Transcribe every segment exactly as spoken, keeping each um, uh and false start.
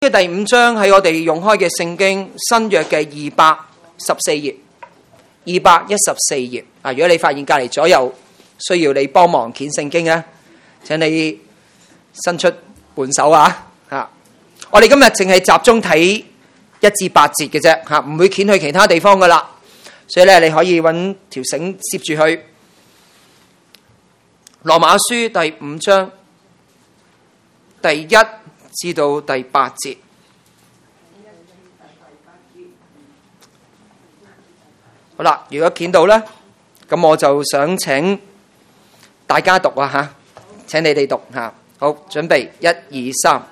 嘅第五章喺我哋用開嘅聖經新約嘅二百十四頁，二百一十四頁啊！如果你發現隔籬左右需要你幫忙掀聖經啊，請你伸出援手啊！吓，我哋今日淨係集中睇一至八節嘅啫，吓，唔會掀去其他地方噶啦。所以咧，你可以揾條繩攝住去。羅馬書第五章第一至到第八節。好啦，如果見到咧，咁我就想請大家讀啊吓，請你哋讀吓。好，準備，一二三。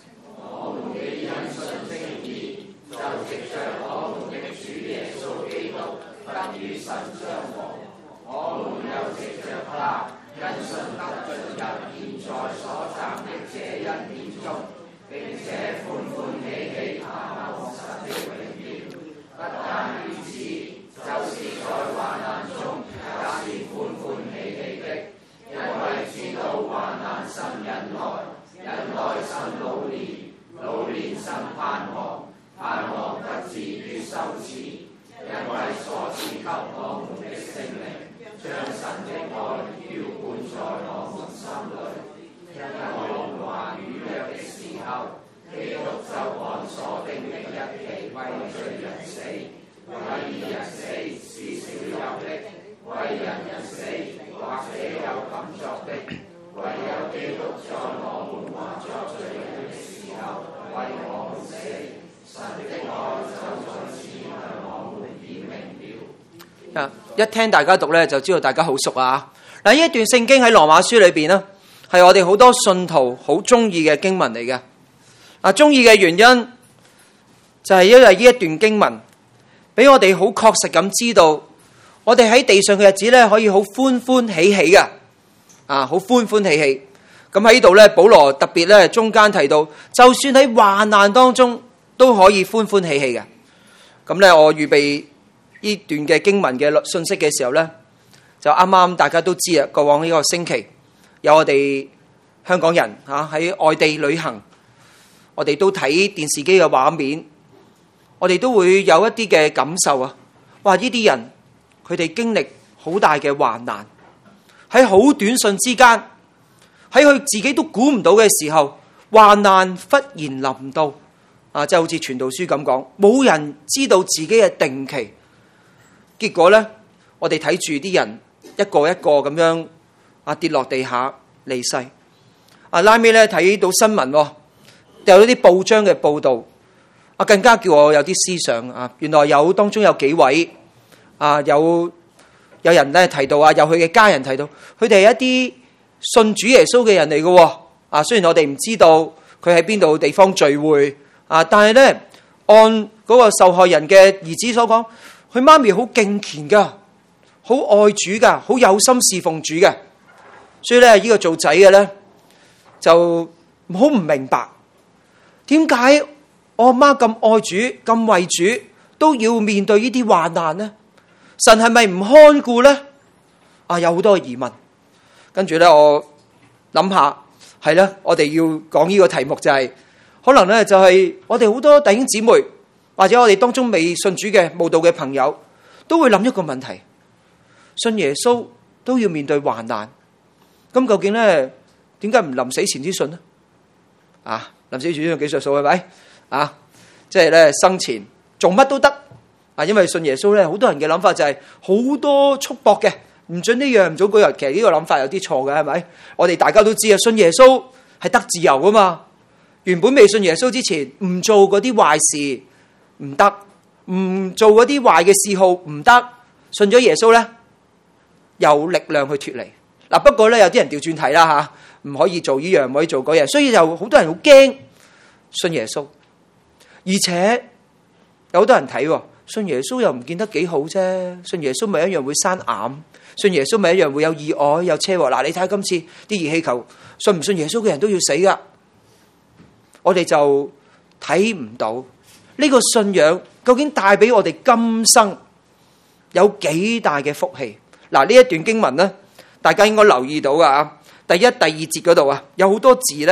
一聽大家讀咧，就知道大家好熟啊！嗱，呢一段聖經喺羅馬書裏邊呢，係我哋好多信徒好中意嘅經文嚟嘅。啊，中意嘅原因就係因為呢一段經文俾我哋好確實咁知道，我哋喺地上嘅日子咧，可以好歡歡喜喜嘅，啊，好歡歡喜喜。咁喺呢度咧，保羅特別咧中間提到，就算喺患難當中都可以歡歡喜喜嘅。咁咧，我預備呢段嘅經文嘅信息嘅時候呢，就啱啱大家都知啊，過往呢個星期有我哋香港人嚇喺外地旅行，我哋都睇電視機嘅畫面，我哋都會有一啲嘅感受啊！哇！呢啲人佢哋經歷好大嘅患難，喺好短瞬之間，喺佢自己都估唔到嘅時候，患難忽然臨到啊！即係好似傳道書咁講，冇人知道自己嘅定期。結果呢，我哋睇住啲人一個一個咁樣啊跌落地下離世。啊，拉尾咧睇到新聞，有啲報章嘅報道，啊更加叫我有啲思想啊。原來有當中有幾位啊，有有人咧提到啊，有佢嘅家人提到，佢哋係一啲信主耶穌嘅人嚟嘅。啊，雖然我哋唔知道佢喺邊度地方聚會啊，但係咧按嗰個受害人嘅兒子所講，佢媽咪好敬虔噶，好愛主噶，好有心侍奉主嘅。所以咧，呢個做仔嘅咧就好唔明白，點解我阿媽咁愛主、咁為主，都要面對呢啲患難呢？神係咪唔看顧呢？啊，有好多疑問。跟住咧，我諗下，係咧，我哋要講呢個題目就係、是，可能咧就係我哋好多弟兄姊妹，或者我哋當中未信主嘅慕道嘅朋友，都會諗一個問題：信耶穌都要面對患難，咁究竟咧點解唔臨死前先信呢？啊，臨死前先有幾歲數係咪？啊，即係咧生前做乜都得啊，因為信耶穌咧，好多人嘅諗法就係好多束縛嘅，唔准呢樣唔准嗰樣。其實呢個諗法有啲錯嘅，係咪？我哋大家都知啊，信耶穌係得自由噶嘛。原本未信耶穌之前，唔做嗰啲壞事唔得，唔做嗰啲壞嘅嗜好唔得，信咗耶穌咧，有力量去脫離。嗱，不過咧有啲人調轉睇啦吓，唔可以做呢樣，唔可以做嗰樣，所以就好多人好驚信耶穌。而且有好多人睇，信耶穌又唔見得幾好啫，信耶穌咪一樣會生癌，信耶穌咪一樣會有意外、有車禍。嗱，你睇下今次啲熱氣球，信唔信耶穌嘅人都要死噶，我哋就睇唔到。呢個信仰究竟帶俾我哋今生有幾大嘅福氣？嗱，呢一段經文呢，大家應該留意到噶啊。第一、第二節嗰度啊，有好多字呢，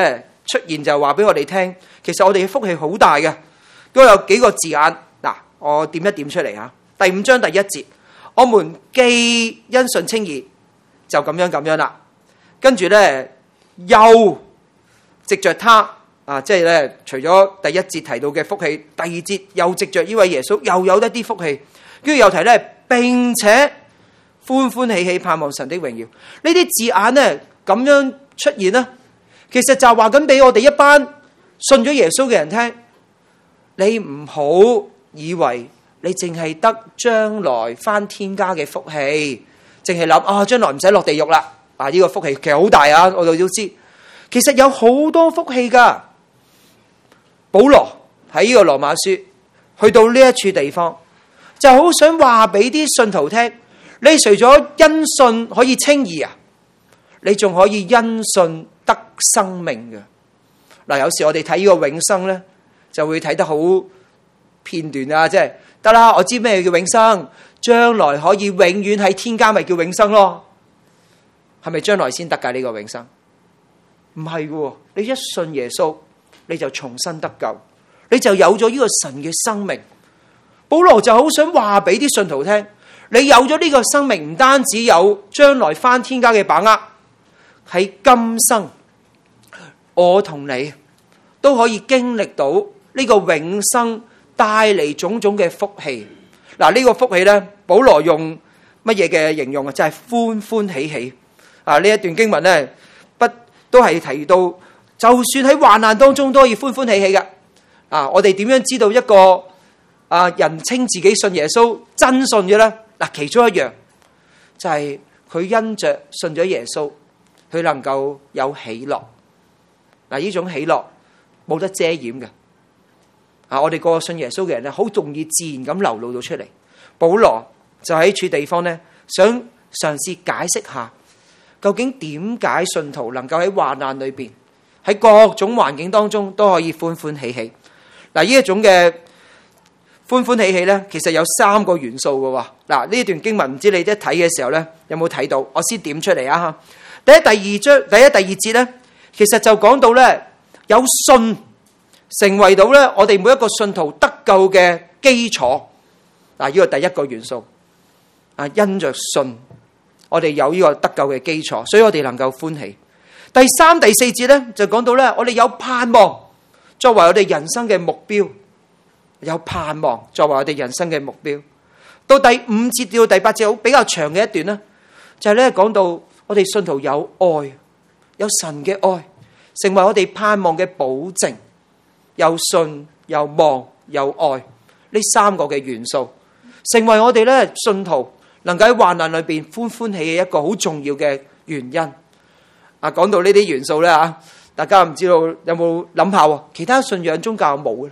出現就話俾我哋聽，其實我哋嘅福氣好大嘅，都有幾個字眼。嗱，我點一點出嚟啊。第五章第一節，我們既因信稱義，就咁樣咁樣啦。跟住咧，又藉着他啊，即係咧，除咗第一節提到嘅福氣，第二節又藉着呢位耶穌，又有一啲福氣。跟住又提咧，並且歡歡喜喜盼望神的榮耀。呢啲字眼咧咁樣出現啦，其實就話緊俾我哋一班信咗耶穌嘅人聽，你唔好以為你淨係得將來返天家嘅福氣，淨係諗啊將來唔使落地獄啦。啊，呢個福氣其實好大啊，我哋都知，其實有好多福氣噶。保羅喺呢個羅馬書去到呢一處地方，就好想話俾啲信徒聽，你除咗因信可以稱義啊，你仲可以因信得生命嘅。嗱，有時我哋睇呢個永生咧，就會睇得好片段啊，即係得啦，我知咩叫永生，將來可以永遠喺天家，咪叫永生咯。係咪將來先得噶呢個永生？唔係嘅，你一信耶穌，你就重新得救，你就有咗呢個神嘅生命。保羅就好想話俾啲信徒聽，你有咗呢個生命，唔單止有將來返天家嘅把握，喺今生我同你都可以經歷到呢個永生帶嚟種種嘅福氣。嗱，呢個福氣咧，保羅用乜嘢嘅形容啊？就係歡歡喜喜啊！呢一段經文咧，不都係提到，就算喺患難當中都可以歡歡喜喜嘅。啊，我哋點樣知道一個啊人稱自己信耶穌真信嘅咧？嗱，其中一樣就係佢因着信咗耶穌，佢能夠有喜樂。嗱，呢種喜樂冇得遮掩嘅。啊，我哋個個信耶穌嘅人咧，好容易自然咁流露到出嚟。保羅就喺處地方咧，想嘗試解釋下，究竟點解信徒能夠喺患難裏邊，喺各種環境當中都可以歡歡喜喜。嗱，呢一種嘅歡歡喜喜咧，其實有三個元素嘅喎。嗱，呢一段經文唔知你一睇嘅時候咧，有冇睇到？我先點出嚟啊！第一、第二章，第一、第二節咧，其實就講到咧，有信成為到咧我哋每一個信徒得救嘅基礎。嗱，呢個第一個元素啊，因着信，我哋有呢個得救嘅基礎，所以我哋能夠歡喜。第三、第四節咧就講到咧，我哋有盼望作為我哋人生嘅目標，有盼望作為我哋人生嘅目標。到第五節到第八節好比較長嘅一段咧，就係咧講到我哋信徒有愛，有神嘅愛，成為我哋盼望嘅保證。有信、有望、有愛，呢三個嘅元素，成為我哋咧信徒能夠喺患難裏邊歡歡喜喜一個好重要嘅原因。啊，講到呢啲元素咧啊，大家唔知道有冇諗下？其他信仰宗教有冇嘅？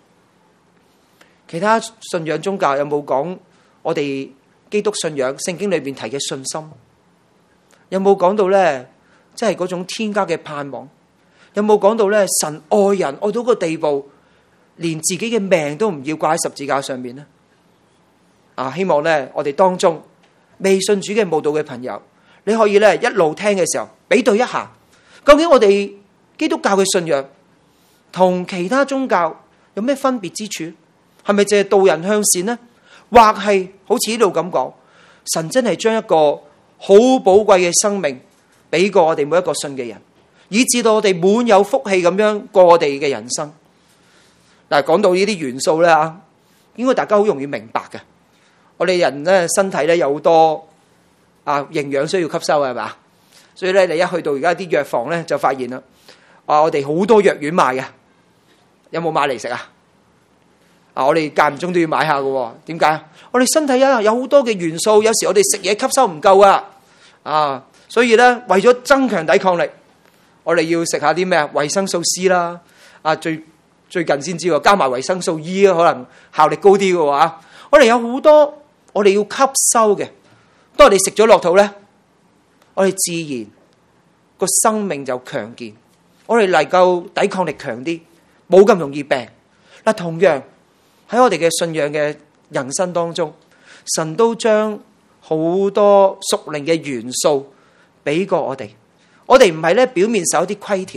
其他信仰宗教有冇講我哋基督信仰聖經裏邊提嘅信心？有冇講到咧，即係嗰種天家嘅盼望？有冇講到咧，神愛人愛到個地步，連自己嘅命都唔要掛喺十字架上面呢？啊，希望咧我哋當中未信主嘅慕道嘅朋友，你可以咧一路聽嘅時候比對一下，究竟我哋基督教嘅信仰同其他宗教有咩分別之處？係咪淨係導人向善呢？或係好似呢度咁講，神真係將一個好寶貴嘅生命俾過我哋每一個信嘅人，以致到我哋滿有福氣咁樣過我哋嘅人生。嗱，講到呢啲元素咧啊，應該大家好容易明白嘅。我哋人咧身體咧有好多啊營養需要吸收，係嘛？所以咧你一去到而家啲藥房咧就發現啦，啊我哋好多藥丸賣嘅，有冇買嚟食啊？啊我哋間唔中都要買下嘅，點解？我哋身體啊有好多嘅元素，有時我哋食嘢吸收唔夠啊，啊所以咧為咗增強抵抗力，我哋要食下啲咩啊？維生素 C 啦，啊最最近先知喎，加埋維生素 E 啊，可能效力高啲嘅話，我哋有好多我哋要吸收嘅，當我哋食咗落肚咧，我哋自然個生命就強健，我哋能夠抵抗力強啲，冇咁容易病。嗱，同樣喺我哋嘅信仰嘅人生當中，神都將好多屬靈嘅元素俾過我哋。我哋唔係咧表面受一啲規條，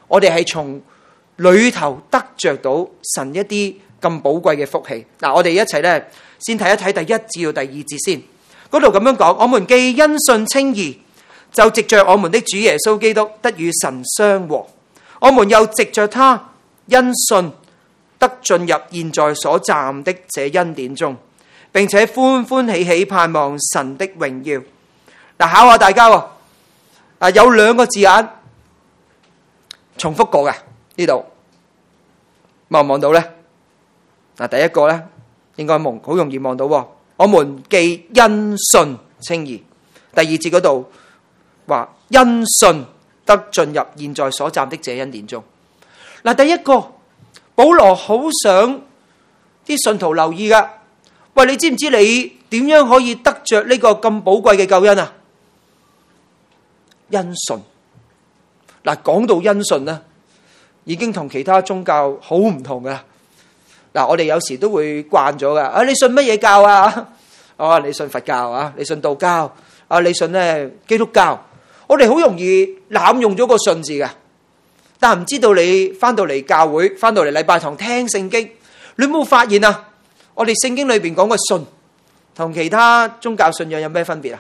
我哋係從裏頭得着到神一啲咁寶貴嘅福氣。嗱，我哋一齊咧先睇一睇第一至到第二節先。嗰度咁樣講，我們既因信稱義，就藉着我們的主耶穌基督得與神相和。我們又藉着他因信得進入現在所站的這恩典中，並且歡歡喜喜盼望神的榮耀。嗱，考下大家喎，啊有兩個字眼重複過嘅，呢度望唔望到呢？嗱，第一個呢應該望好容易望到，我們既因信稱義。第二節嗰度話因信得進入現在所站的這恩典中。嗱，第一個保羅好想啲信徒留意噶，喂，你知唔知你點樣可以得着呢個咁寶貴嘅救恩啊？因信。嗱，講到因信呢，已經同其他宗教好唔同噶啦。嗱，我哋有時都會慣咗噶，啊，你信乜嘢教啊？哦，你信佛教啊？你信道教啊？你信咧基督教？我哋好容易濫用咗個信字嘅，但係唔知道你翻到嚟教會，翻到嚟禮拜堂聽聖經，你有冇發現啊？我哋聖經裏邊講嘅信，同其他宗教信仰有咩分別啊？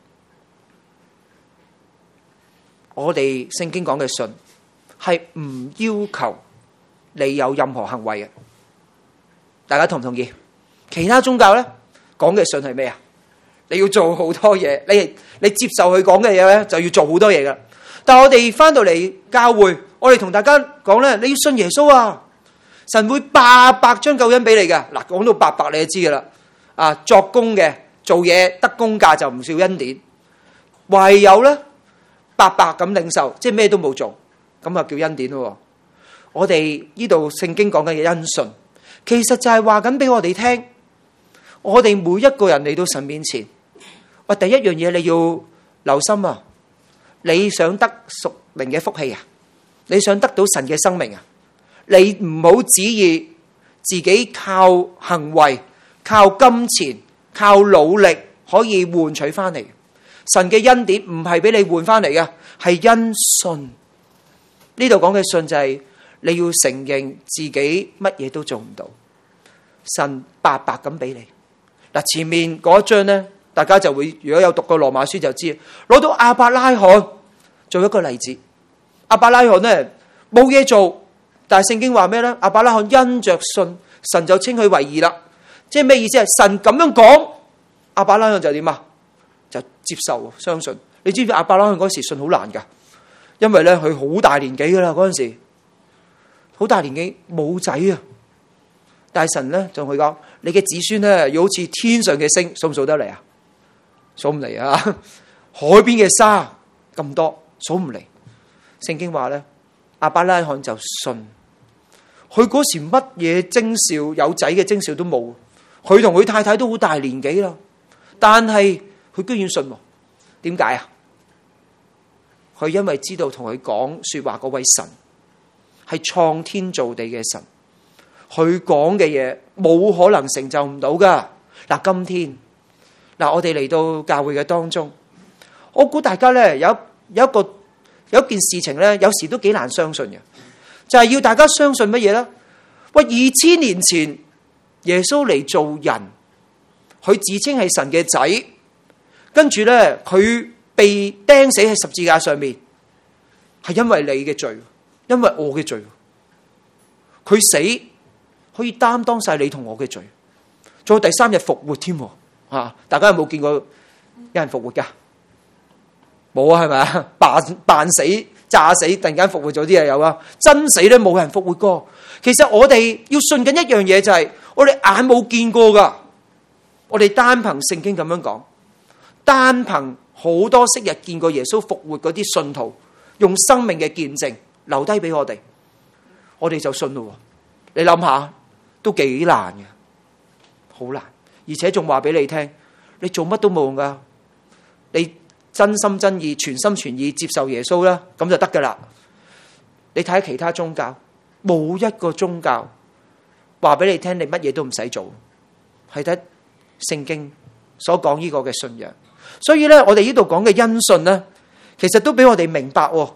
我哋聖經講嘅信係唔要求你有任何行為嘅，大家同唔同意？其他宗教咧講嘅信係咩啊？你要做好多嘢，你你接受佢講嘅嘢咧，就要做好多嘢噶。但係我哋翻到嚟教會，我哋同大家講咧，你要信耶穌啊，神會白白將救恩俾你嘅。嗱，講到白白你就知噶啦。啊，作工嘅做嘢得工價就唔算恩典，唯有咧白白咁領受，即係咩都冇做，咁啊叫恩典咯。我哋呢度聖經講緊嘅因信，其實就係話緊俾我哋聽，我哋每一個人嚟到神面前。喂，第一樣嘢你要留心啊！你想得屬靈嘅福氣啊？你想得到神嘅生命啊？你唔好旨意自己靠行為、靠金錢、靠努力可以換取翻嚟。神嘅恩典唔係俾你換翻嚟嘅，係因信。呢度講嘅信就係你要承認自己乜嘢都做唔到，神白白咁俾你。嗱，前面嗰一章呢，大家就會如果有讀過羅馬書就知，攞到亞伯拉罕做一個例子。亞伯拉罕呢冇嘢做，但係聖經話咩呢？亞伯拉罕因着信，神就稱佢為義啦。即係咩意思？係神咁樣講，亞伯拉罕就點啊？就接受相信。你知唔知亞伯拉罕嗰時信好難噶？因為咧佢好大年紀噶啦，嗰陣時好大年紀冇仔啊。但係神咧就同佢講：你嘅子孫咧要好似天上嘅星，數唔數得嚟啊？數唔嚟啊！海邊嘅沙咁多，數唔嚟。聖經話咧，亞伯拉罕就信。佢嗰時乜嘢徵兆有仔嘅徵兆都冇，佢同佢太太都好大年紀啦，但係佢居然信。點解啊？佢因為知道同佢講說話嗰位神係創天造地嘅神，佢講嘅嘢冇可能成就唔到噶。嗱，今天嗱我哋嚟到教會嘅當中，我估大家咧有有一個有一件事情咧，有時都幾難相信嘅，就係要大家相信乜嘢咧？喂，二千年前耶穌嚟做人，佢自稱係神嘅仔，跟住咧佢被釘死喺十字架上面，係因為你嘅罪，因為我嘅罪，佢死可以擔當晒你同我嘅罪，仲有第三日復活添。吓，大家有冇見過有人復活噶？冇啊，係咪啊？扮扮死、詐死，突然間復活咗啲啊有啊，真死咧冇人復活過。其實我哋要信緊一樣嘢，就係我哋眼冇見過噶，我哋單憑聖經咁樣講，單憑好多昔日見過耶穌復活嗰啲信徒用生命嘅見證留低俾我哋，我哋就信咯。你諗下都幾難嘅，好難，而且仲話俾你聽，你做乜都冇用噶，你真心真意、全心全意接受耶穌啦，咁就得噶啦。你睇下其他宗教，冇一個宗教話俾你聽，你乜嘢都唔使做，係睇聖經所講呢個嘅信仰。所以咧，我哋呢度講嘅因信咧，其實都俾我哋明白，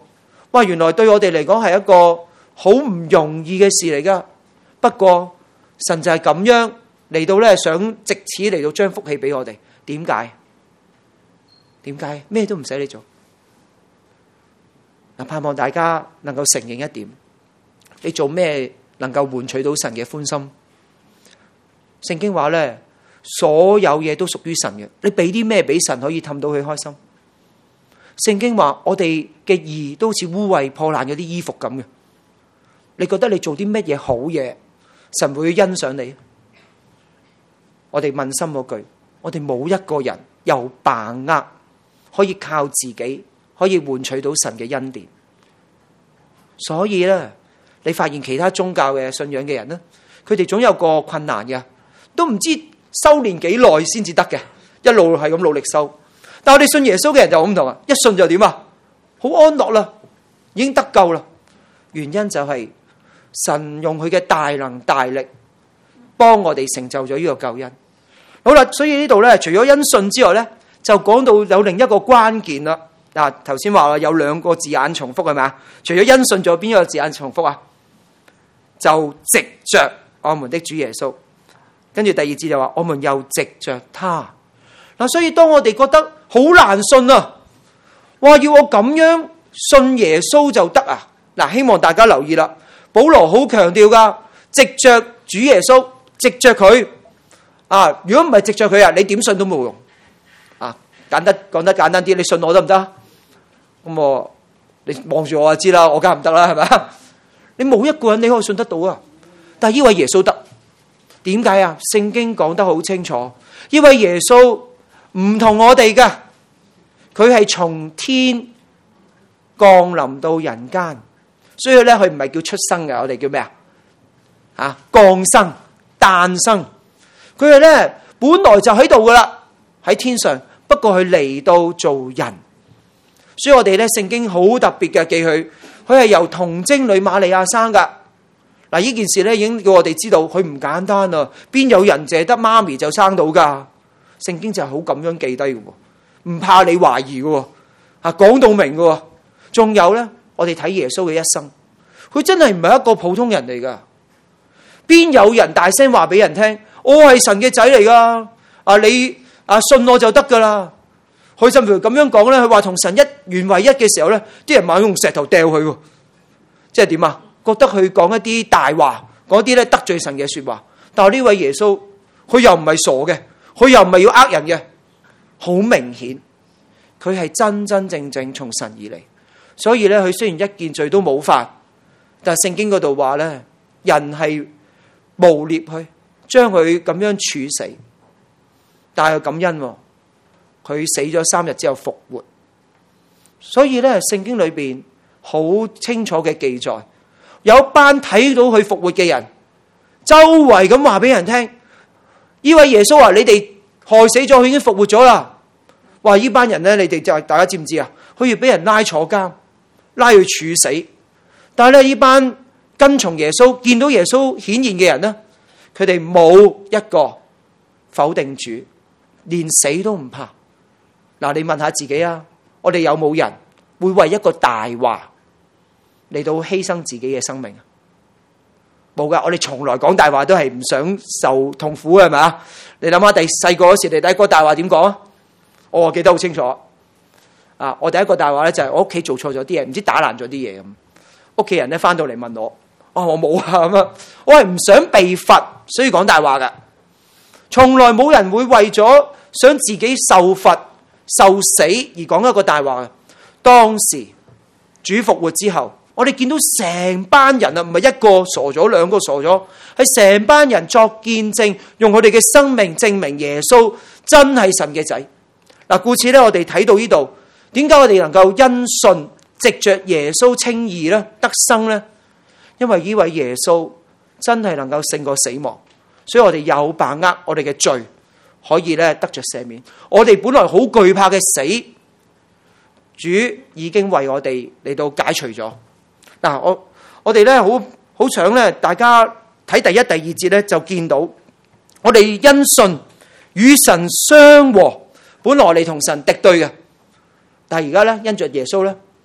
哇，原來對我哋嚟講係一個好唔容易嘅事嚟噶。不過神就係咁樣嚟到咧，想藉此嚟到將福氣俾我哋。點解？點解？咩都唔使你做。嗱，盼望大家能夠承認一點，你做咩能夠換取到神嘅歡心？聖經話咧，所有嘢都屬於神嘅。你俾啲咩俾神可以氹到佢開心？聖經話我哋嘅義都好似污穢破爛嗰啲衣服咁嘅。你覺得你做啲乜嘢好嘢，神會欣賞你？我哋問心嗰句，我哋冇一個人有把握可以靠自己可以換取到神嘅恩典。所以咧，你發現其他宗教嘅信仰嘅人咧，佢哋總有個困難嘅，都唔知修煉幾耐先至得嘅，一路係咁努力修。但係我哋信耶穌嘅人就好唔同啊，一信就點啊？好安樂啦，已經得救啦。原因就係神用佢嘅大能大力幫我哋成就咗呢個救恩。好啦，所以呢度咧，除咗因信之外咧，就講到有另一個關鍵啦。嗱，頭先話有兩個字眼重複係咪啊？除咗因信，仲有邊一個字眼重複啊？就藉着我們的主耶穌。跟住第二節就話，我們又藉着他。嗱，所以當我哋覺得好難信啊，話要我咁樣信耶穌就得啊？嗱，希望大家留意啦。保羅好強調噶，藉着主耶穌，藉着佢啊！如果唔係藉着佢啊，你點信都冇用啊！簡單講得簡單啲，你信我得唔得？咁我你望住我就知啦，我梗係唔得啦，係咪？你冇一個人你可以信得到啊！但係呢位耶穌得，點解啊？聖經講得好清楚，呢位耶穌唔同我哋噶，佢係從天降臨到人間。所以咧，佢唔係叫出生嘅，我哋叫咩啊？啊，降生、誕生。佢係咧本來就喺度噶啦，喺天上。不過佢嚟到做人，所以我哋咧聖經好特別嘅記佢，佢係由童貞女瑪利亞生噶。嗱，呢件事咧已經叫我哋知道，佢唔簡單啊！邊有人淨係得媽咪就生到噶？聖經就係好咁樣記低嘅，唔怕你懷疑嘅，啊，講到明嘅。仲有咧。我哋睇耶穌嘅一生，佢真係唔係一個普通人嚟噶。邊有人大聲話俾人聽，我係神嘅仔嚟噶？啊，你啊信我就得噶啦。佢甚至乎咁樣講咧，佢話同神一元為一嘅時候咧，啲人猛用石頭掟佢，即係點啊？覺得佢講一啲大話，講一啲咧得罪神嘅說話。但係呢位耶穌，佢又唔係傻嘅，佢又唔係要呃人嘅，好明顯，佢係真真正正從神而嚟。所以咧，佢雖然一件罪都冇犯，但係聖經嗰度話咧，人係誣衊佢，將佢咁樣處死，但係感恩，佢死咗三日之後復活。所以咧，聖經裏邊好清楚嘅記載，有一班睇到佢復活嘅人，周圍咁話俾人聽，呢位耶穌話：你哋害死咗，佢已經復活咗啦。話呢班人咧，你哋就係大家知唔知啊？佢要俾人拉坐監。拉去處死，但係咧呢班跟從耶穌、見到耶穌顯現嘅人呢，佢哋冇一個否定主，連死都唔怕。嗱，你問下自己啊，我哋有冇人會為一個大話嚟到犧牲自己嘅生命啊？冇噶，我哋從來講大話都係唔想受痛苦嘅，係咪啊？你諗下，第細個嗰時，你第一個大話點講啊？我記得好清楚。啊！我第一個大話咧就係我屋企做錯咗啲嘢，唔知打爛咗啲嘢咁。屋企人咧翻到嚟問我，哦，我冇啊咁啊！我係唔想被罰，所以講大話噶。從來冇人會為咗想自己受罰受死而講一個大話嘅。當時主復活之後，我哋見到成班人啊，唔係一個傻咗，兩個傻咗，係成班人作見證，用佢哋嘅生命證明耶穌真係神嘅仔。嗱，故此咧，我哋睇到呢度。點解我哋能夠因信藉着耶穌稱義咧得生咧？因為呢位耶穌真係能夠勝過死亡，所以我哋有把握我哋嘅罪可以咧得着赦免。我哋本來好懼怕嘅死，主已經為我哋嚟到解除咗。嗱，我我哋咧好好想咧，大家睇第一、第二節咧就見到我哋因信與神相和，本來我哋同神敵對嘅。但係而家咧，因着耶穌咧，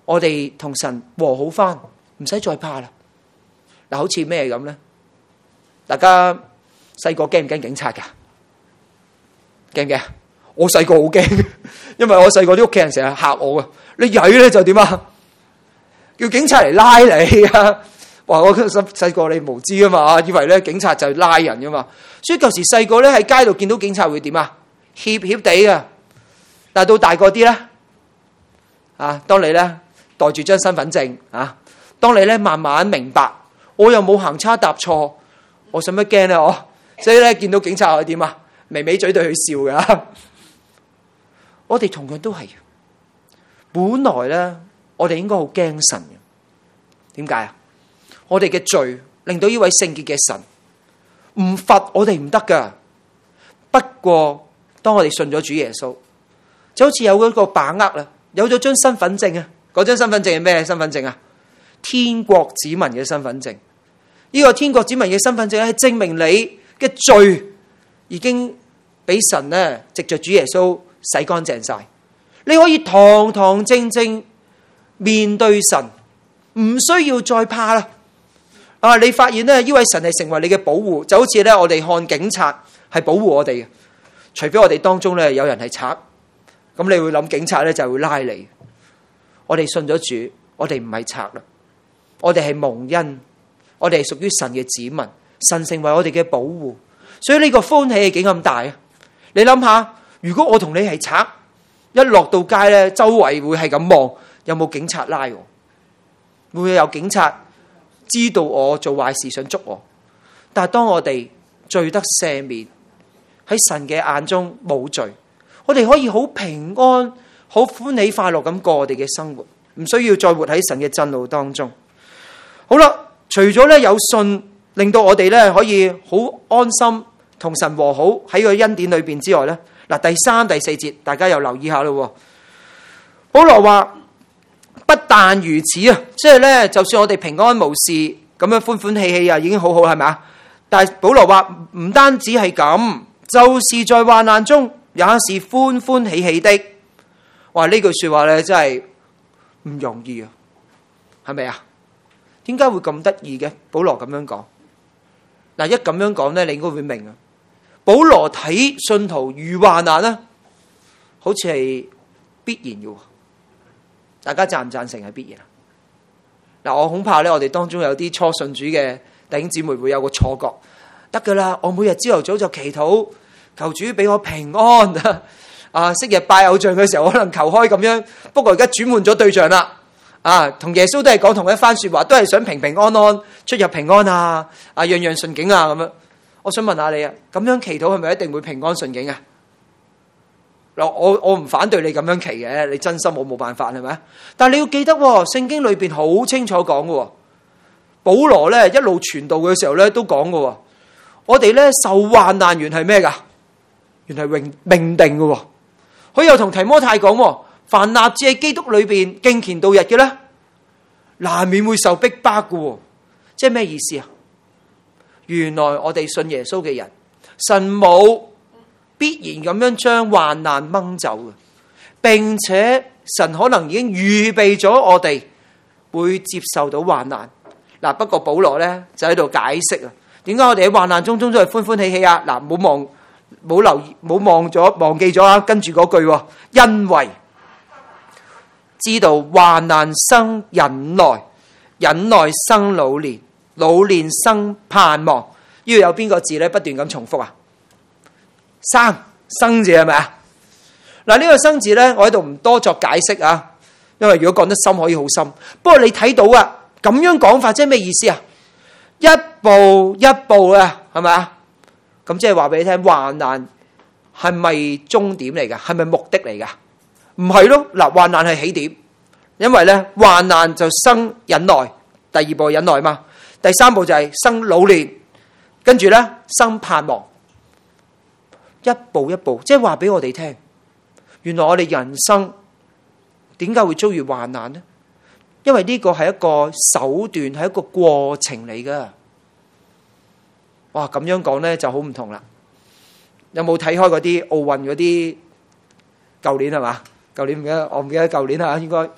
我哋同神和好翻，唔使再怕啦。嗱，好似咩咁咧？大家細個驚唔驚警察噶？驚唔驚？我細個好驚，因為我細個啲屋企人成日嚇我噶。你曳咧就點啊？叫警察嚟拉你啊！話我細細個你無知啊嘛，以為咧警察就拉人噶嘛。所以舊時細個咧喺街度見到警察會點啊？怯怯地啊！但係到大個啲咧，啊，當你咧袋住張身份證啊，當你咧慢慢明白，我又冇行差踏錯，我使乜驚咧？我所以咧見到警察係點啊？微微嘴對佢笑噶。我哋同樣都係，本來咧我哋應該好驚神嘅。點解啊？我哋嘅罪令到呢位聖潔嘅神唔罰我哋唔得噶。不過當我哋信咗主耶穌，就好似有嗰個把握啦，有咗張身份證啊。嗰張身份證係咩身份證啊？天國子民嘅身份證。呢個天國子民嘅身份證係證明你嘅罪已經俾神咧藉着主耶穌洗乾淨晒，你可以堂堂正正面對神，唔需要再怕啦。啊，你發現咧呢位神係成為你嘅保護，就好似咧我哋看警察係保護我哋嘅，除非我哋當中咧有人係賊，咁你會諗警察咧就會拉你。我哋信咗主，我哋唔係賊啦，我哋係蒙恩，我哋係屬於神嘅子民，神成為我哋嘅保護，所以呢個歡喜係幾咁大啊！你諗下，如果我同你係賊，一落到街咧，周圍會係咁望，有冇警察拉我？會唔會有警察知道我做壞事想捉我？但係當我哋罪得赦免，喺神嘅眼中冇罪，我哋可以好平安、好歡喜快樂咁過我哋嘅生活，唔需要再活喺神嘅震怒當中。好啦，除咗咧有信令到我哋咧可以好安心同神和好喺個恩典裏邊之外咧，嗱，第三、第四節大家又留意下咯。保羅話不但如此啊，即係咧就算我哋平安無事咁樣歡歡喜喜啊，已經好好係咪啊？但係保羅話唔單止係咁，就是在患難中也是歡歡喜喜的。哇！呢句說話咧真係唔容易啊，係咪啊？點解會咁得意嘅？保羅咁樣講，嗱，一咁樣講咧，你應該會明啊。保羅睇信徒遇患難咧，好似係必然嘅，大家贊唔贊成係必然啊？嗱，我恐怕咧，我哋當中有啲初信主嘅弟兄姊妹會有個錯覺，得噶啦，我每日朝頭早就祈禱，求主俾我平安啊！啊，昔日拜偶像嘅時候可能求開咁樣，不過而家轉換咗對象啦，啊，同耶穌都係講同一番說話，都係想平平安安出入平安啊，啊，樣樣順境啊咁樣。我想問下你啊，咁樣祈禱係咪一定會平安順境啊？嗱，我我唔反對你咁樣祈嘅，你真心我冇辦法係咪？但係你要記得，聖經裏邊好清楚講嘅，保羅咧一路傳道嘅時候咧都講嘅，我哋咧受患難原係咩噶？原係命命定嘅。佢又同提摩太講，凡立志喺基督裏邊敬虔度日嘅咧，難免會受逼迫嘅。即係咩意思啊？原來我哋信耶穌嘅人，神冇必然咁樣將患難掹走嘅，並且神可能已經預備咗我哋會接受到患難。嗱，不過保羅咧就喺度解釋啊，點解我哋喺患難中中都係歡歡喜喜啊？嗱，唔好忘，冇留意，冇忘咗，忘記咗啊！跟住嗰句，因為知道患難生忍耐，忍耐生老練，老練生盼望。呢度有邊個字咧不斷咁重複啊？生生字係咪啊？嗱，呢個生字咧，我喺度唔多作解釋啊，因為如果講得深可以好深。不過你睇到啊，咁樣講法即係咩意思啊？一步一步啊，係咪啊？咁即係話俾你聽，患難係咪終點嚟噶？係咪目的嚟噶？唔係咯。嗱，患難係起點，因為咧患難就生忍耐，第二步忍耐嘛，第三步就係生老練，跟住咧生盼望，一步一步，即係話俾我哋聽，原來我哋人生點解會遭遇患難呢？因為呢個係一個手段，係一個過程嚟噶。哇，咁樣講咧就好唔同啦。有冇睇開嗰啲奧運嗰啲？舊年係嘛？舊年唔記得，我唔記得舊年啊，應該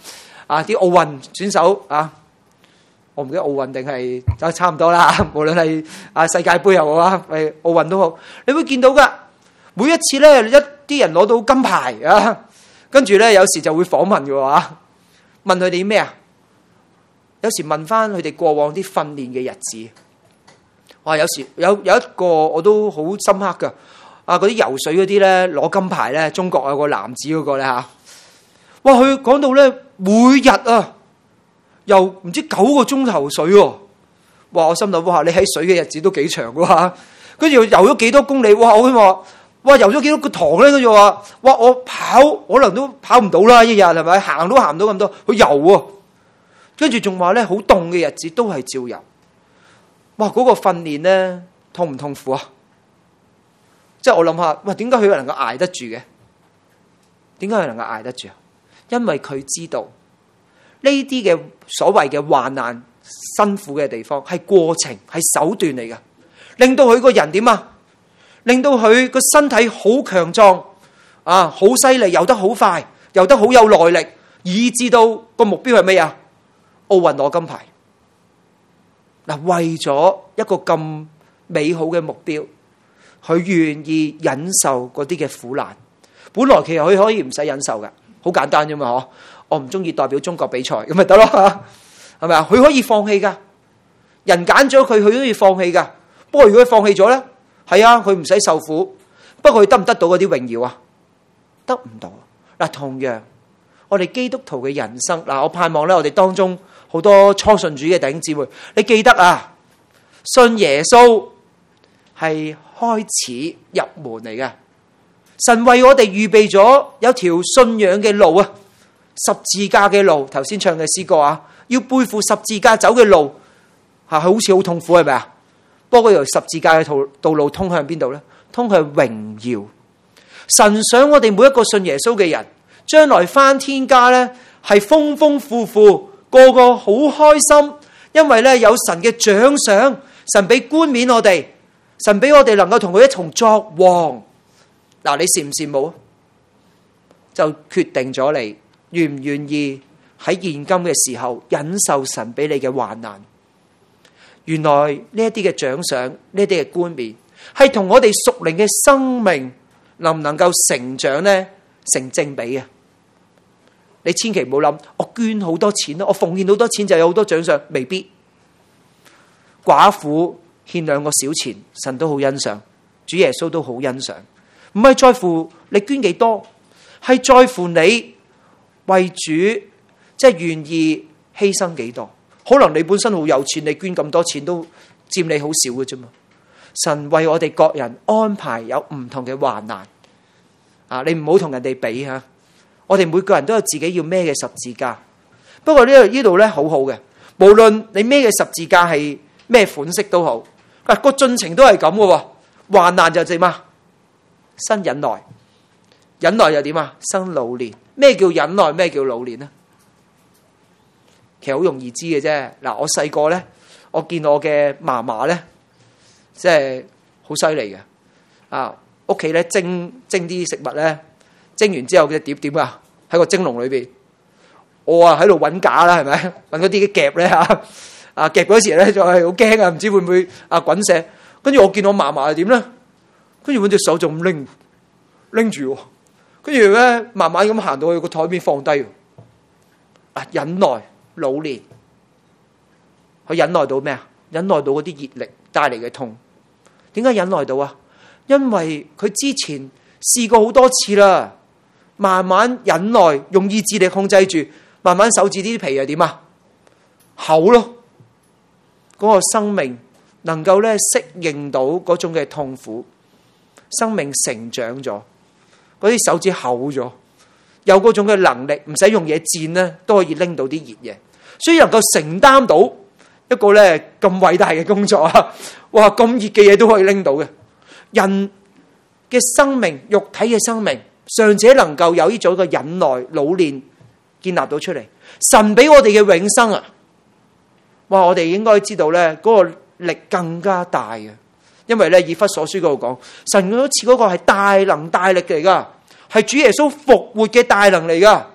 啊啲奧運選手啊，我唔記得奧運定係就差唔多啦。無論係啊世界盃又好啊，係奧運都好，你會見到噶。每一次咧，一啲人攞到金牌啊，跟住咧有時就會訪問嘅話，問佢哋咩啊？有時問翻佢哋過往啲訓練嘅日子。哇！有時有有一個我都好深刻噶，啊嗰啲游水嗰啲咧攞金牌咧，中國有個男子嗰個咧嚇，哇！佢講到咧每日啊游唔知九個鐘頭水喎，哇！我心諗哇，你喺水嘅日子都幾長㗎嚇，跟住游咗幾多公里，哇！我話哇游咗幾多個塘咧，跟住話哇我跑可能都跑唔到啦，一日係咪行都行唔到咁多，佢游喎，跟住仲話咧好凍嘅日子都係照游。哇！嗰個訓練咧痛唔痛苦啊？即係我諗下，哇！點解佢能夠捱得住嘅？點解佢能夠捱得住啊？因為佢知道呢啲嘅所謂嘅患難、辛苦嘅地方係過程，係手段嚟嘅，令到佢個人點啊？令到佢個身體好強壯啊，好犀利，游得好快，游得好有耐力，以至到個目標係咩啊？奧運攞金牌。嗱，為咗一個咁美好嘅目標，佢願意忍受嗰啲嘅苦難。本來其實佢可以唔使忍受㗎，好簡單啫嘛，嗬！我唔中意代表中國比賽咁咪得咯，係咪啊？佢可以放棄噶，人揀咗佢，佢都要放棄噶。不過如果佢放棄咗咧，係啊，佢唔使受苦。不過佢得唔得到嗰啲榮耀啊？得唔到。嗱，同樣我哋基督徒嘅人生，嗱，我盼望咧，我哋當中好多初信主嘅弟兄姊妹，你記得啊，信耶穌係開始入門嚟嘅。神為我哋預備咗有條信仰嘅路啊，十字架嘅路。頭先唱嘅詩歌啊，要背負十字架走嘅路，吓，好似好痛苦係咪啊？不過由十字架嘅道道路通向邊度咧？通向榮耀。神想我哋每一個信耶穌嘅人，將來返天家咧係豐豐富富，個個好開心，因為咧有神嘅獎賞，神俾冠冕我哋，神俾我哋能夠同佢一同作王。嗱，你羨唔羨慕啊？就決定咗你願唔願意喺現今嘅時候忍受神俾你嘅患難。原來呢一啲嘅獎賞，呢一啲嘅冠冕，係同我哋屬靈嘅生命能唔能夠成長呢成正比嘅。你千祈唔好諗，我捐好多錢咯，我奉獻好多錢就有好多獎賞，未必。寡婦獻兩個小錢，神都好欣賞，主耶穌都好欣賞。唔係在乎你捐幾多，係在乎你為主即係願意犧牲幾多。可能你本身好有錢，你捐咁多錢都佔你好少嘅啫嘛。神為我哋各人安排有唔同嘅患難啊！你唔好同人哋比吓，我哋每個人都有自己要孭嘅十字架。不過呢度呢度咧好好嘅，無論你孭嘅十字架係咩款式都好，嗱個進程都係咁嘅喎。患難就點啊？生忍耐，忍耐又點啊？生老練。咩叫忍耐？咩叫老練呢？其實好容易知嘅啫。嗱，我細個咧，我見我嘅嫲嫲咧，即係好犀利嘅。啊，屋企咧蒸蒸啲食物咧，蒸完之後嘅碟點啊？喺個蒸籠裏邊，我啊喺度揾架啦，係咪？揾嗰啲夾咧嚇，啊夾嗰時咧就係好驚啊，唔知會唔會啊滾瀉。跟住我見我嫲嫲係點咧？跟住揾隻手就咁拎拎住，跟住咧慢慢咁行到去個台邊放低。啊，忍耐老練，佢忍耐到咩啊？忍耐到嗰啲熱力帶嚟嘅痛。點解忍耐到啊？因為佢之前試過好多次啦，慢慢忍耐，用意志力控制住，慢慢手指啲皮又點啊？厚咯，嗰個生命能夠咧適應到嗰種嘅痛苦。生命成長咗，嗰啲手指厚咗，有嗰種嘅能力，唔使用嘢墊咧，都可以拎到啲熱嘢，所以能夠承擔到一個咧咁偉大嘅工作啊！哇，咁熱嘅嘢都可以拎到嘅。人嘅生命，肉體嘅生命，尚且能夠有呢種嘅忍耐、老練建立到出嚟。神俾我哋嘅永生啊！哇，我哋應該知道咧，嗰個力更加大嘅。因為咧，以弗所書嗰度講，神嗰次嗰個係大能大力嚟噶，係主耶穌復活嘅大能嚟噶。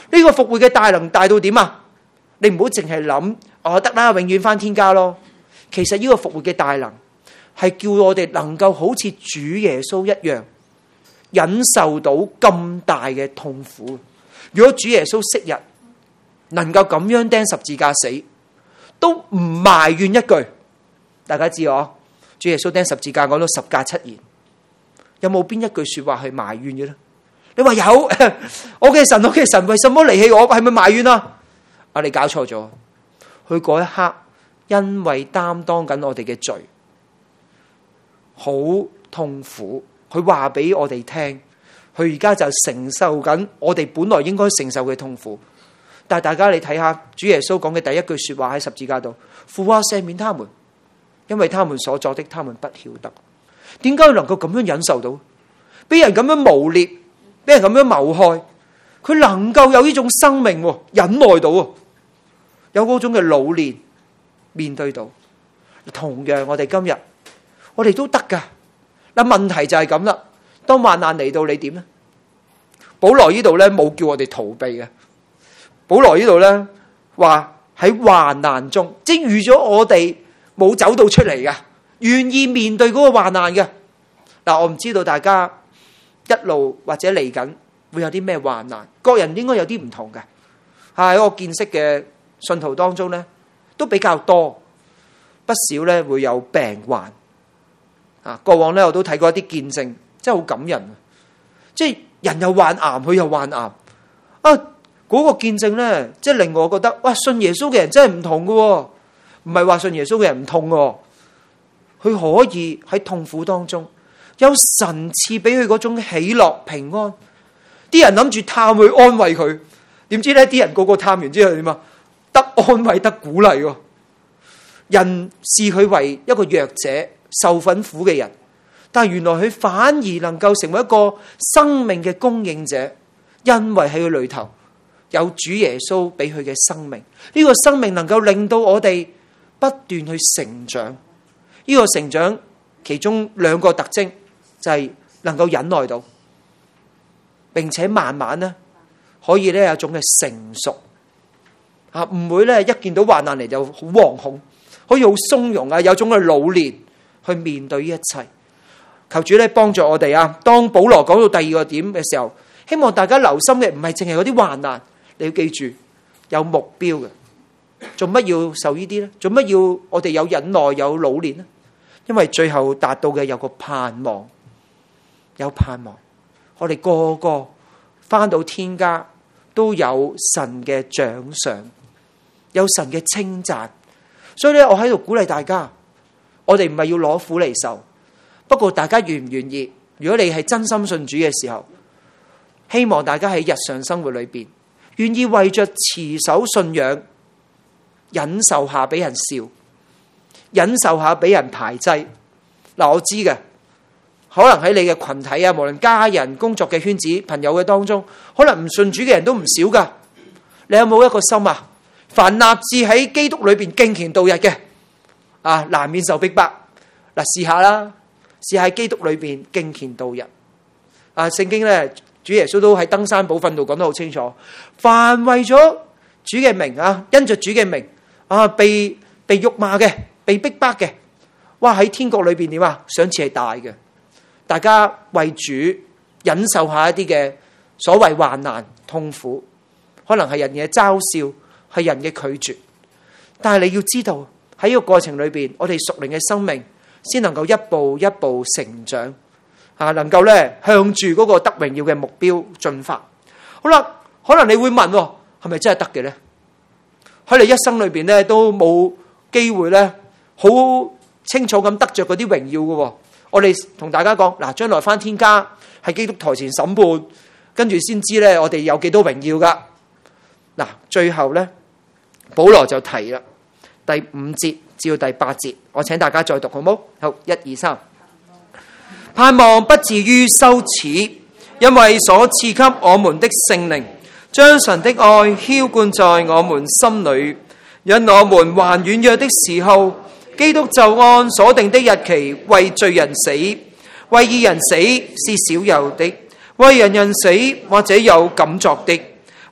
呢個復活嘅大能大到點啊？你唔好淨係諗，哦得啦，永遠返天家咯。其實呢個復活嘅大能係叫我哋能夠好似主耶穌一樣，忍受到咁大嘅痛苦。如果主耶穌昔日能夠咁樣釘十字架死，都唔埋怨一句，大家知我主耶穌釘十字架講到十架七言，有冇邊一句說話係埋怨嘅咧？你話有，我嘅神，我嘅神，為什麼離棄我？係咪埋怨啊？啊，你搞錯咗，佢嗰一刻因為擔當緊我哋嘅罪，好痛苦。佢話俾我哋聽，佢而家就承受緊我哋本來應該承受嘅痛苦。但係大家你睇下主耶穌講嘅第一句說話喺十字架度，父啊，赦免他們，因為他們所作的，他們不曉得。點解佢能夠咁樣忍受到？俾人咁樣誣衊，俾人咁樣謀害，佢能夠有呢種生命忍耐到，有嗰種嘅老練面對到。同樣我哋今日我哋都得噶。嗱，問題就係咁啦。當患難嚟到，你點呢？保羅呢度咧冇叫我哋逃避嘅。保羅呢度咧話喺患難中，即係預咗我哋冇走到出嚟嘅，願意面對嗰個患難嘅。嗱，我唔知道大家一路或者嚟緊會有啲咩患難，各人應該有啲唔同嘅。喺我見識嘅信徒當中咧，都比較多，不少咧會有病患。啊，過往咧我都睇過一啲見證，真係好感人。即係人又患癌，佢又患癌。啊，嗰個見證咧，即係令我覺得，哇！信耶穌嘅人真係唔同㗎喎，唔係話信耶穌嘅人唔痛喎，佢可以喺痛苦當中有神賜俾佢嗰種喜樂平安。啲人諗住探去安慰佢，點知咧啲人個個探完之後點啊？得安慰得鼓勵喎。人視佢為一個弱者，受訓苦嘅人，但係原來佢反而能夠成為一個生命嘅供應者，因為喺佢裏頭有主耶穌俾佢嘅生命。呢個生命能夠令到我哋不斷去成長。呢個成長其中兩個特徵就係能夠忍耐到，並且慢慢咧可以咧有一種嘅成熟啊，唔會咧一見到患難嚟就好惶恐，可以好鬆容啊，有種嘅老練去面對呢一切。求主咧幫助我哋啊！當保羅講到第二個點嘅時候，希望大家留心嘅唔係淨係嗰啲患難，你要記住有目標嘅。做乜要受呢啲呢？做乜要我哋有忍耐有老練呢？因為最後達到嘅有個盼望，有盼望。我哋個個返到天家都有神嘅獎賞，有神嘅稱讚。所以咧，我喺度鼓勵大家，我哋唔係要攞苦嚟受。不過大家願唔願意？如果你係真心信主嘅時候，希望大家喺日常生活裏邊，願意為着持守信仰，忍受下俾人笑，忍受下俾人排擠。嗱，我知嘅，可能喺你嘅群體啊，無論家人、工作嘅圈子、朋友嘅當中，可能唔信主嘅人都唔少噶。你有冇一個心啊？凡立志喺基督裏邊敬虔度日嘅，啊，難免受逼迫。嗱，試下啦。是喺基督裏邊敬虔度日啊！聖經咧，主耶穌都喺登山寶訓度講得好清楚。凡為咗主嘅名啊，因着主嘅名啊，被被辱罵嘅，被逼迫嘅，哇！喺天國裏邊點啊？賞賜係大嘅。大家為主忍受下一啲嘅所謂患難痛苦，可能係人嘅嘲笑，係人嘅拒絕。但係你要知道喺呢個過程裏邊，我哋屬靈嘅生命先能夠一步一步成長，啊，能夠咧向住嗰個得榮耀嘅目標進發。好啦，可能你會問，係咪真係得嘅咧？喺你一生裏邊咧都冇機會咧，好清楚咁得着嗰啲榮耀嘅。我哋同大家講，嗱，將來返天家喺基督台前審判，跟住先知咧，我哋有幾多榮耀噶？嗱，最後咧，保羅就提啦，第五節至到第八節，我請大家再讀好冇？好，一二三。盼望不至於羞恥，因為所賜給我們的聖靈，將神的愛澆灌在我們心裏。因我們還軟弱的時候，基督就按所定的日期為罪人死，為義人死是少有的，為人人死或者有敢作的，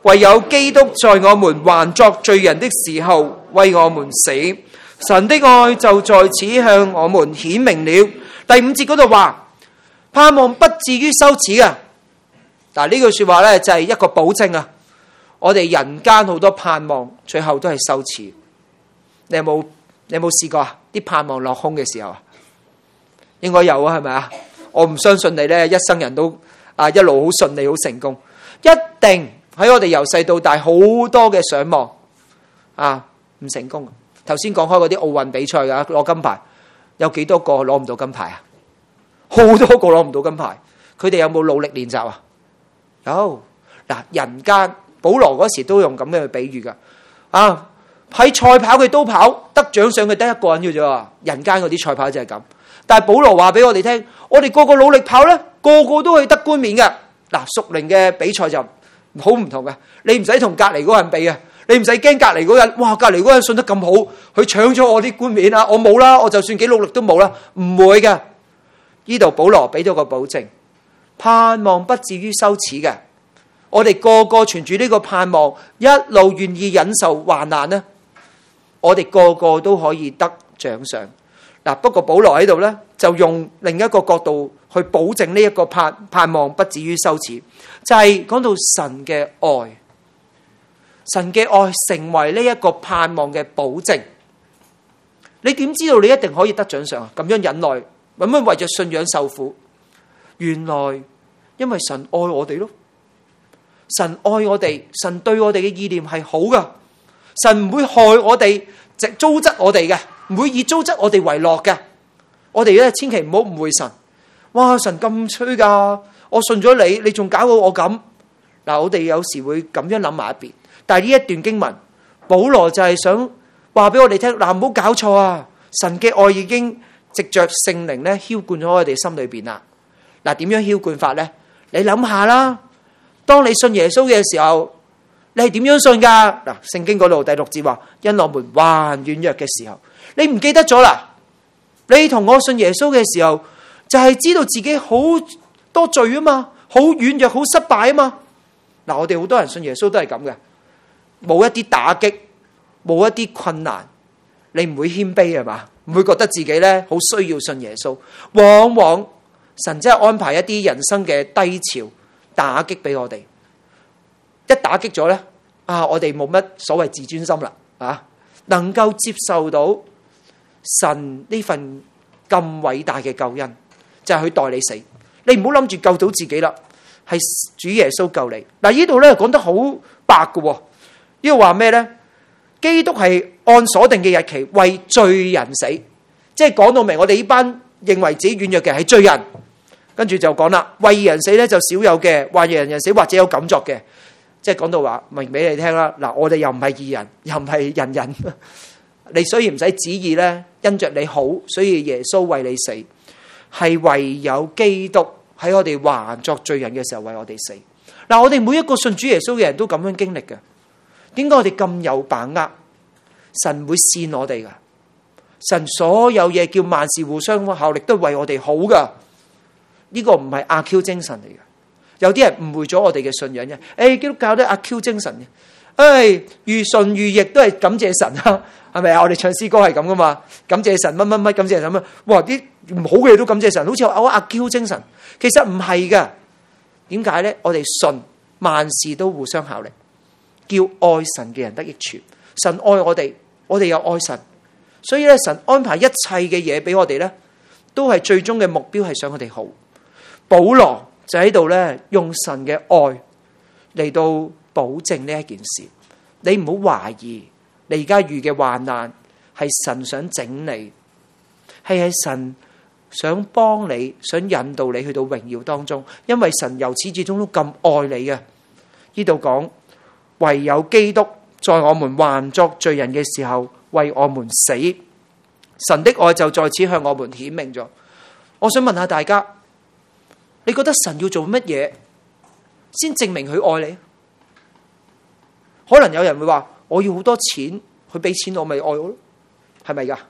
唯有基督在我們還作罪人的時候為我們死，神的愛就在此向我們顯明了。第五節嗰度話，盼望不至於羞恥啊！嗱，呢句說話咧就係一個保證啊！我哋人間好多盼望，最後都係羞恥。你有冇你有冇試過啊？啲盼望落空嘅時候啊，應該有啊，係咪啊？我唔相信你咧，一生人都啊一路好順利好成功，一定喺我哋由細到大好多嘅想望啊唔成功。頭先講開嗰啲奧運比賽噶攞金牌，有幾多個攞唔到金牌啊？好多個攞唔到金牌，佢哋有冇努力練習啊？有嗱，人間保羅嗰時都用咁樣去比喻噶啊！喺賽跑佢都跑得獎賞嘅得一個人嘅啫，人間嗰啲賽跑就係咁。但係保羅話俾我哋聽，我哋個個努力跑咧，個個都可以得冠冕嘅。嗱，屬靈嘅比賽就好唔同嘅，你唔使同隔籬嗰人比嘅，你唔使驚隔籬嗰人，哇，隔籬嗰人信得咁好，佢搶咗我啲冠冕啊，我冇啦，我就算幾努力都冇啦，唔會嘅。呢度保羅俾咗個保證，盼望不至於羞恥嘅。我哋個個存住呢個盼望，一路願意忍受患難呢，我哋個個都可以得獎賞。嗱，不過保羅喺度呢，就用另一個角度去保證呢一個盼盼望不至於羞恥，就係講到神嘅愛，神嘅愛成為呢一個盼望嘅保證。你點知道你一定可以得獎賞啊？咁樣忍耐，咁樣為着信仰受苦，原來因為神愛我哋咯。神愛我哋，神對我哋嘅意念係好噶，神唔會害我哋，直糟質我哋嘅，唔會以糟質我哋為樂嘅。我哋咧千祈唔好誤會神。哇，神咁衰噶，我信咗你，你仲搞到我咁。嗱，我哋有時會咁樣諗埋一邊。但係呢一段經文，保羅就係想話俾我哋聽，嗱，唔好搞錯啊！神嘅愛已經藉着聖靈咧澆灌咗我哋心裏邊啦。嗱，點樣澆灌法咧？你諗下啦。當你信耶穌嘅時候，你係點樣信噶？嗱，聖經嗰度第六節話，因我們還軟弱嘅時候，你唔記得咗啦？你同我信耶穌嘅時候，就係知道自己好多罪啊嘛，好軟弱，好失敗啊嘛。嗱，我哋好多人信耶穌都係咁嘅，冇一啲打擊，冇一啲困難，你唔會謙卑係嘛？唔會覺得自己咧好需要信耶穌。往往神真係安排一啲人生嘅低潮。打擊俾我哋，一打擊咗咧，啊，我哋冇乜所謂自尊心啦，啊，能夠接受到神呢份咁偉大嘅救恩，就係佢代你死，你唔好諗住救到自己啦，係主耶穌救你。嗱，呢度咧講得好白嘅，呢度話咩咧？基督係按所定嘅日期為罪人死，即係講到明我哋呢班認為自己軟弱嘅係罪人。跟住就講啦，為義人死咧就少有嘅，為人人死或者有敢作嘅，即係講到話明俾你聽啦。嗱，我哋又唔係義人，又唔係人人，你雖然唔使旨意咧，因着你好，所以耶穌為你死，係唯有基督喺我哋還作罪人嘅時候為我哋死。嗱，我哋每一個信主耶穌嘅人都咁樣經歷嘅。點解我哋咁有把握？神唔會騙我哋噶，神所有嘢叫萬事互相效力，都為我哋好噶。呢個唔係阿 Q 精神嚟嘅，有啲人誤會咗我哋嘅信仰嘅。誒，基督教都係阿 Q 精神嘅，誒，如順如逆都係感謝神啊，係咪啊？我哋唱詩歌係咁噶嘛，感謝神乜乜乜，感謝神乜，哇！啲唔好嘅嘢都感謝神，好似我阿 Q 精神，其實唔係噶。點解咧？我哋信萬事都互相效力，叫愛神嘅人得益處。神愛我哋，我哋又愛神，所以咧，神安排一切嘅嘢俾我哋咧，都係最終嘅目標係想我哋好。保羅就喺度咧，用神嘅愛嚟到保證呢一件事。你唔好懷疑，你而家遇嘅患難係神想整你，係係神想幫你，想引導你去到榮耀當中。因為神由始至終都咁愛你嘅。呢度講，唯有基督在我們還作罪人嘅時候為我們死，神的愛就在此向我們顯明咗。我想問下大家，你覺得神要做乜嘢先證明佢愛你？可能有人會話，我要好多錢，佢俾錢我咪愛我咯，係咪噶？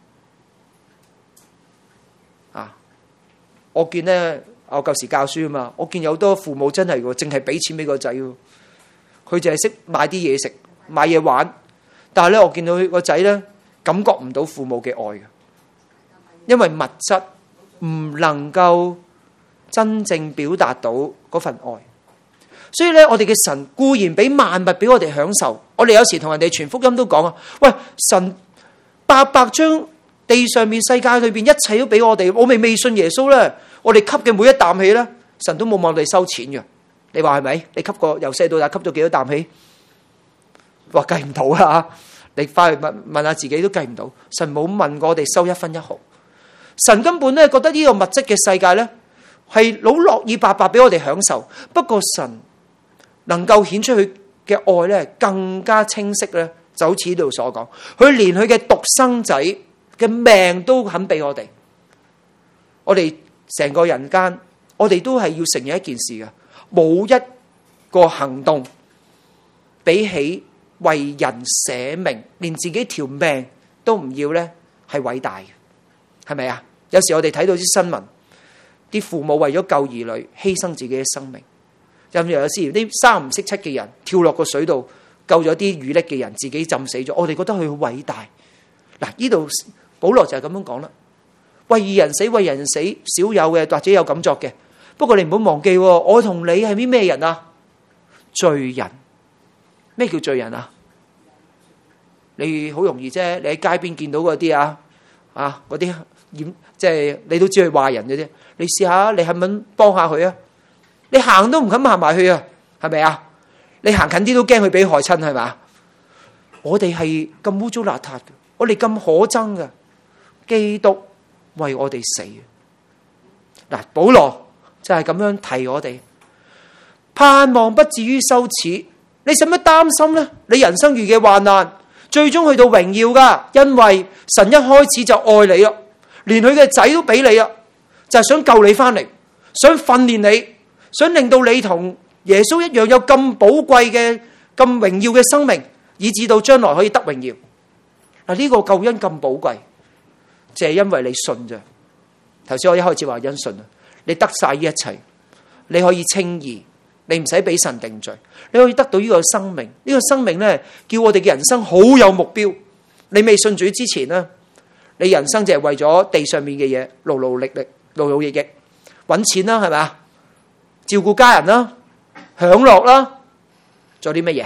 啊，我見咧，我舊時教書啊嘛，我見有好多父母真係喎，淨係俾錢俾個仔喎，佢佢淨係識買啲嘢食，買嘢玩。但係咧，我見到佢個仔咧，感覺唔到父母嘅愛嘅，因為物質唔能夠真正表達到嗰份愛。所以咧，我哋嘅神固然俾萬物俾我哋享受，我哋有時同人哋傳福音都講啊，喂，神白白將地上面世界裏邊一切都俾我哋，我未未信耶穌咧，我哋吸嘅每一啖氣咧，神都冇問我哋收錢嘅。你話係咪？你吸過由細到大吸咗幾多啖氣？話計唔到啦，你翻去問問下自己都計唔到。神冇問過我哋收一分一毫，神根本咧覺得呢個物質嘅世界咧係好樂意白白俾我哋享受。不過神能夠顯出佢嘅愛咧，更加清晰咧，就好似呢度所講，佢連佢嘅獨生仔嘅命都肯俾我哋。我哋成個人間，我哋都係要承認一件事嘅，冇一個行動比起為人捨命，連自己條命都唔要咧，係偉大嘅，係咪啊？有時我哋睇到啲新聞，啲父母為咗救兒女犧牲自己嘅生命。甚至有時啲三唔識七嘅人跳落個水度救咗啲遇溺嘅人，自己浸死咗。我哋覺得佢好偉大。嗱，呢度保羅就係咁樣講啦。為義人死，為人死，少有嘅或者有咁作嘅。不過你唔好忘記，我同你係啲咩人啊？罪人。咩叫罪人啊？你好容易啫，你喺街邊見到嗰啲啊啊嗰啲染，即係你都知佢壞人嘅啫。你試下，你肯唔肯幫下佢啊？你行都唔敢行埋去啊，係咪啊？你行近啲都驚佢俾害親，係咪？我哋係咁污糟邋遢嘅，我哋咁可憎嘅，基督為我哋死。嗱，保羅就係咁樣提我哋，盼望不至於羞恥。你使乜擔心呢？你人生遇嘅患難，最終去到榮耀噶，因為神一開始就愛你啊，連佢嘅仔都俾你啊，就係想救你翻嚟，想訓練你。想令到你同耶穌一樣有咁寶貴嘅、咁榮耀嘅生命，以至到將來可以得榮耀。嗱，呢個救恩咁寶貴，就係因為你信咋。頭先我一開始話因信啊，你得晒呢一切，你可以稱義，你唔使俾神定罪，你可以得到呢個生命。呢個生命咧，叫我哋嘅人生好有目標。你未信主之前咧，你人生就係為咗地上面嘅嘢，勞勞力力、勞勞役役揾錢啦，係咪啊？照顧家人啦，享樂啦，做啲乜嘢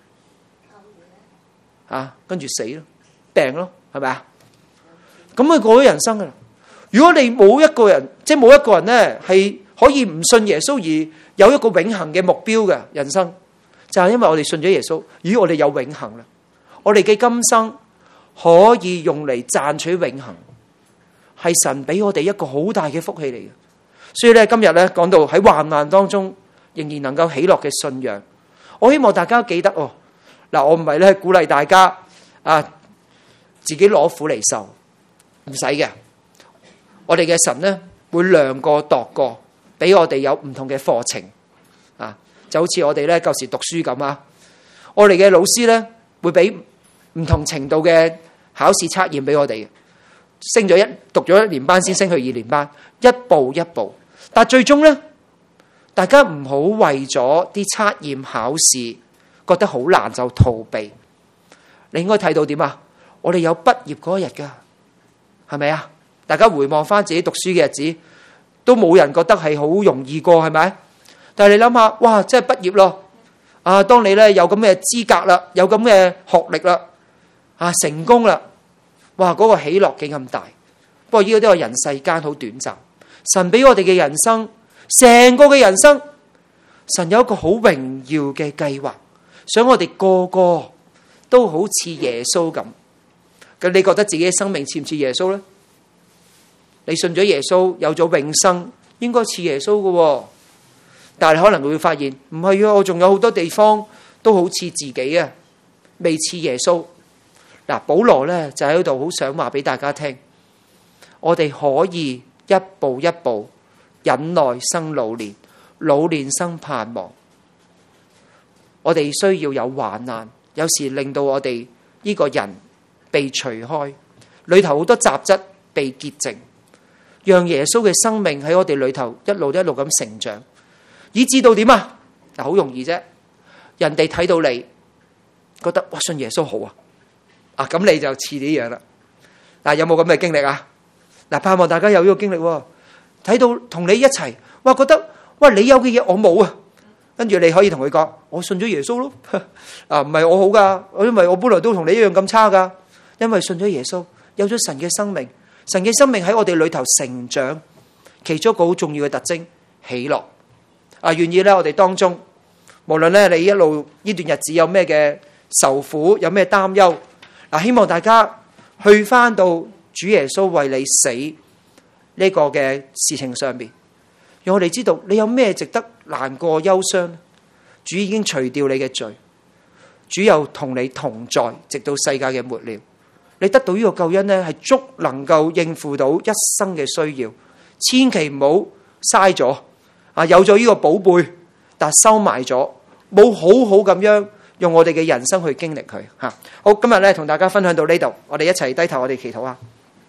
啊？跟住死咯，病咯，係咪啊？咁佢過咗人生噶啦。如果你冇一個人，即係冇一個人咧，係可以唔信耶穌而有一個永恆嘅目標嘅人生，就係因為我哋信咗耶穌，咦，我哋有永恆啦。我哋嘅今生可以用嚟賺取永恆，係神俾我哋一個好大嘅福氣嚟嘅。所以咧，今日咧講到喺患難當中仍然能夠喜樂嘅信仰，我希望大家記得哦。嗱，我唔係咧鼓勵大家啊自己攞苦嚟受，唔使嘅。我哋嘅神咧會量過度過，俾我哋有唔同嘅課程啊，就好似我哋咧舊時讀書咁啊。我哋嘅老師咧會俾唔同程度嘅考試測驗俾我哋，升咗一讀咗一年班先升去二年班，一步一步。但最終呢，大家唔好為咗啲測驗考試覺得好難就逃避。你應該睇到點啊？我哋有畢業嗰一日噶，係咪啊？大家回望翻自己讀書嘅日子，都冇人覺得係好容易過，係咪？但係你諗下，哇，真係畢業咯！啊，當你咧有咁嘅資格啦，有咁嘅學歷啦，啊，成功啦，哇，嗰個喜樂幾咁大。不過呢個都係人世間好短暫。神俾我哋嘅人生，成個嘅人生，神有一個好榮耀嘅計劃，想我哋個個都好似耶穌咁。咁你覺得自己嘅生命似唔似耶穌呢？你信咗耶穌，有咗永生，應該似耶穌嘅。但係可能會發現，唔係啊，我仲有好多地方都好似自己啊，未似耶穌。嗱，保羅呢就喺度好想話俾大家聽，我哋可以一步一步忍耐生老練，老練生盼望。我哋需要有患難，有時令到我哋呢個人被除開，裏頭好多雜質被潔淨，讓耶穌嘅生命喺我哋裏頭一路一路咁成長，以至到點啊？嗱，好容易啫。 人哋睇到你覺得哇，信耶穌好啊，啊咁你就似呢樣啦。嗱，有冇咁嘅經歷啊？嗱，盼望大家有呢個經歷，睇到同你一齊，哇覺得哇你有嘅嘢我冇啊，跟住你可以同佢講，我信咗耶穌咯。啊唔係我好噶，因為我本來都同你一樣咁差噶，因為信咗耶穌，有咗神嘅生命，神嘅生命喺我哋裏頭成長，其中一個好重要嘅特徵，喜樂。啊，願意咧我哋當中，無論咧你一路呢段日子有咩嘅受苦，有咩擔憂，嗱，希望大家去翻到主耶穌為你死呢個嘅事情上邊，讓我哋知道你有咩值得難過憂傷，主已經除掉你嘅罪，主又同你同在，直到世界嘅末了。你得到呢個救恩呢，係足能夠應付到一生嘅需要，千祈唔好嘥咗啊！有咗呢個寶貝，但收埋咗，冇好好咁樣用我哋嘅人生去經歷佢吓。好，今日咧同大家分享到呢度，我哋一齊低頭，我哋祈禱啊！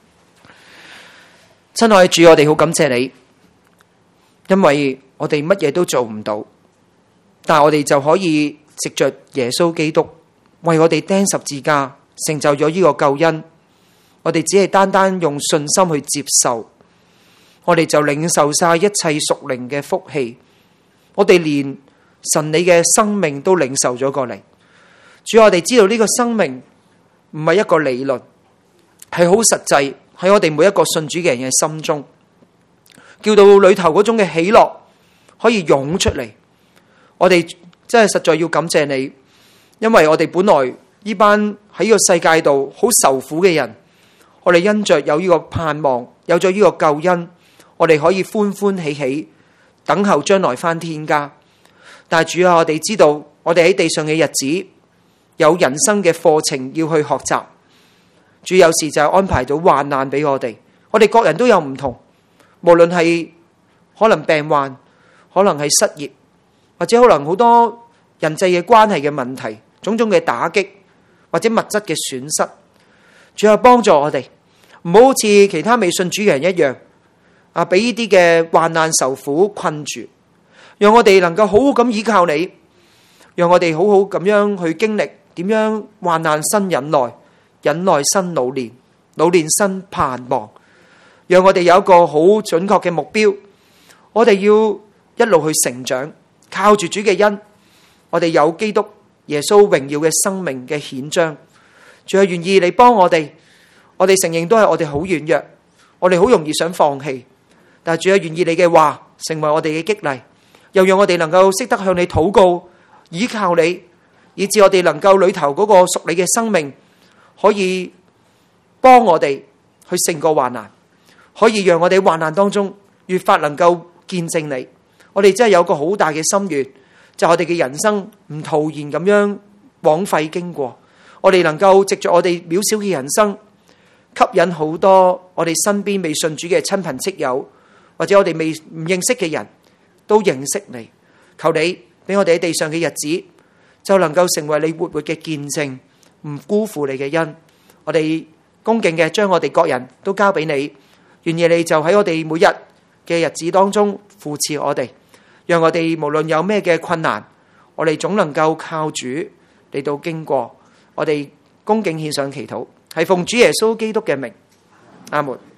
親愛的主，我哋好感謝你，因為我哋乜嘢都做唔到，但係我哋就可以藉着耶穌基督為我哋釘十字架，成就咗呢個救恩。我哋只係單單用信心去接受，我哋就領受晒一切屬靈嘅福氣。我哋連神你嘅生命都領受咗過嚟。主，我哋知道呢個生命唔係一個理論，係好實際喺我哋每一個信主嘅人嘅心中，叫到裏頭嗰種嘅喜樂可以湧出嚟。我哋真係實在要感謝你，因為我哋本來呢班喺呢個世界度好受苦嘅人，我哋因着有呢個盼望，有咗呢個救恩，我哋可以歡歡喜喜等候將來返天家。但係主啊，我哋知道我哋喺地上嘅日子有人生嘅課程要去學習，主有時就係安排到患難俾我哋。我哋各人都有唔同，無論係可能病患，可能係失業，或者可能好多人際嘅關係嘅問題，種種嘅打擊，或者物質嘅損失。主啊，幫助我哋唔好好似其他未信主嘅人一樣啊，俾呢啲嘅患難受苦困住，讓我哋能夠好好咁依靠你，讓我哋好好咁樣去經歷點樣患難生忍耐，忍耐生老練，老練生盼望。讓我哋有一個好準確嘅目標，我哋要一路去成長，靠住主嘅恩，我哋有基督耶穌榮耀嘅生命嘅顯彰。主係願意你幫我哋，我哋承認都係我哋好軟弱，我哋好容易想放棄，但係主係願意你嘅話成為我哋嘅激勵，又讓我哋能夠識得向你禱告，依靠你，以致我哋能夠裏頭嗰個屬你嘅生命可以幫我哋去勝過患難，可以讓我哋患難當中越發能夠見證你。我哋真係有個好大嘅心願，就係我哋嘅人生唔徒然咁樣枉費經過，我哋能夠藉着我哋渺小嘅人生，吸引好多我哋身邊未信主嘅親朋戚友，或者我哋未唔認識嘅人都認識你。求你俾我哋喺地上嘅日子，就能夠成為你活活嘅見證，唔辜負你嘅恩。我哋恭敬嘅將我哋各人都交俾你，願意你就喺我哋每日嘅日子當中扶持我哋，讓我哋無論有咩嘅困難，我哋總能夠靠主嚟到經過。我哋恭敬獻上祈禱，係奉主耶穌基督嘅名，阿門。